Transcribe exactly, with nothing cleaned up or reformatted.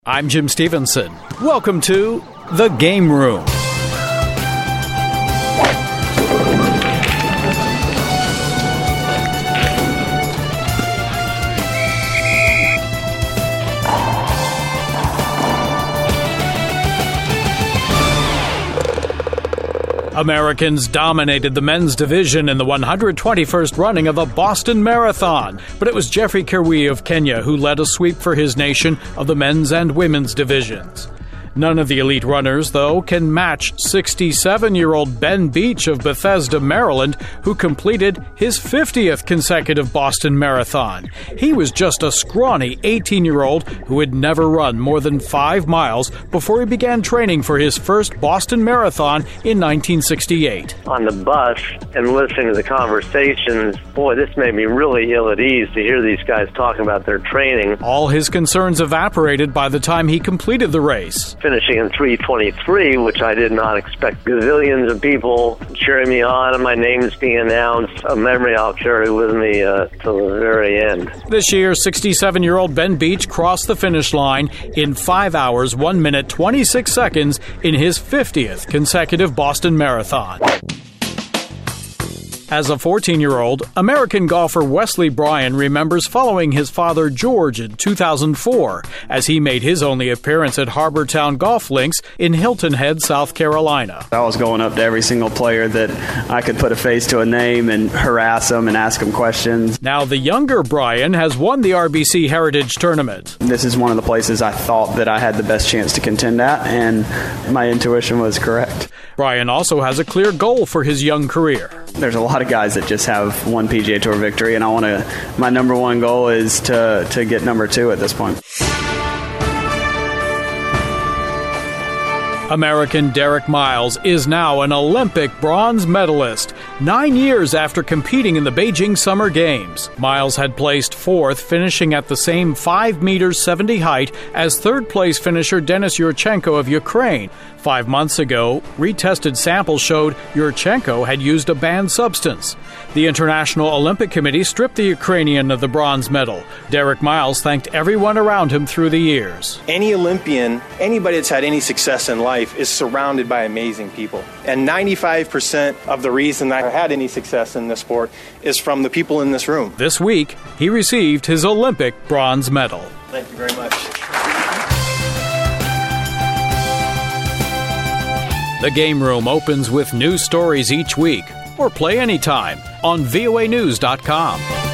I'm Jim Stevenson. Welcome to The Game Room. Americans dominated the men's division in the one hundred twenty-first running of the Boston Marathon, but it was Geoffrey Kirui of Kenya who led a sweep for his nation of the men's and women's divisions. None of the elite runners, though, can match sixty-seven-year-old Ben Beach of Bethesda, Maryland, who completed his fiftieth consecutive Boston Marathon. He was just a scrawny eighteen-year-old who had never run more than five miles before he began training for his first Boston Marathon in nineteen sixty-eight. On the bus and listening to the conversations, boy, this made me really ill at ease to hear these guys talking about their training. All his concerns evaporated by the time he completed the race. Finishing in three twenty-three, which I did not expect. Gazillions of people cheering me on and my name's being announced. A memory I'll carry with me uh, till the very end. This year, sixty-seven-year-old Ben Beach crossed the finish line in five hours, one minute, twenty-six seconds in his fiftieth consecutive Boston Marathon. As a fourteen-year-old, American golfer Wesley Bryan remembers following his father George in two thousand four as he made his only appearance at Harbor Town Golf Links in Hilton Head, South Carolina. I was going up to every single player that I could put a face to a name and harass them and ask them questions. Now the younger Bryan has won the R B C Heritage Tournament. This is one of the places I thought that I had the best chance to contend at, and my intuition was correct. Bryan also has a clear goal for his young career. There's a lot of guys that just have one P G A Tour victory, and I want to. My number one goal is to to get number two at this point. American Derek Miles is now an Olympic bronze medalist, nine years after competing in the Beijing Summer Games. Miles had placed fourth, finishing at the same five meters seventy height as third-place finisher Denis Yurchenko of Ukraine. Five months ago, retested samples showed Yurchenko had used a banned substance. The International Olympic Committee stripped the Ukrainian of the bronze medal. Derek Miles thanked everyone around him through the years. Any Olympian, anybody that's had any success in life, is surrounded by amazing people. And ninety-five percent of the reason I had any success in this sport is from the people in this room. This week, he received his Olympic bronze medal. Thank you very much. The Game Room opens with new stories each week, or play anytime on V O A news dot com.